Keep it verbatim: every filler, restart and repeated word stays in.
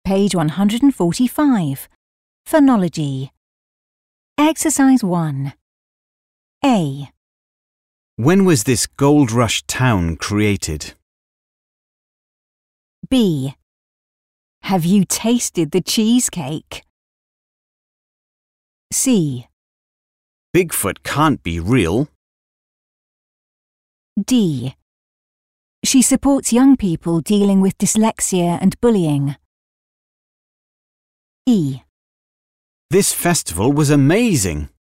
Page one hundred forty-five. Phonology. Exercise one. A. When was this gold rush town created? B. Have you tasted the cheesecake? C. Bigfoot can't be real. D. She supports young people dealing with dyslexia and bullying. E. This festival was amazing.